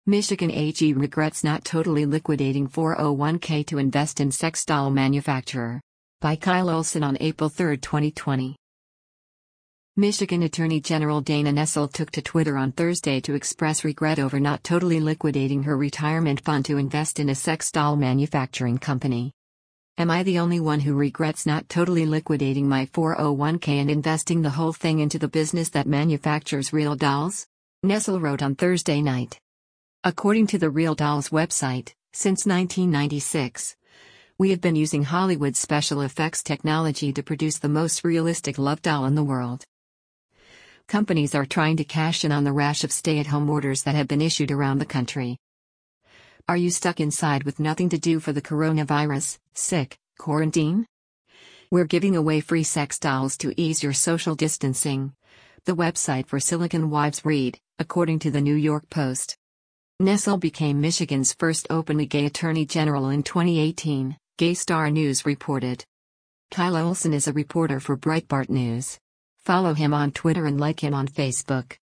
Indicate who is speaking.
Speaker 1: Michigan AG regrets not totally liquidating 401k to invest in sex doll manufacturer. By Kyle Olson on April 3, 2020. Michigan Attorney General Dana Nessel took to Twitter on Thursday to express regret over not totally liquidating her retirement fund to invest in a sex doll manufacturing company. "Am I the only one who regrets not totally liquidating my 401k and investing the whole thing into the business that manufactures real dolls?" Nessel wrote on Thursday night. According to the Real Dolls website, since 1996, we have been using Hollywood's special effects technology to produce the most realistic love doll in the world. Companies are trying to cash in on the rash of stay-at-home orders that have been issued around the country. Are you stuck inside with nothing to do for the coronavirus, sick, quarantine? We're giving away free sex dolls to ease your social distancing. The website for Silicon Wives read, according to the New York Post. Nessel became Michigan's first openly gay attorney general in 2018, Gay Star News reported. Kyle Olson is a reporter for Breitbart News. Follow him on Twitter and like him on Facebook.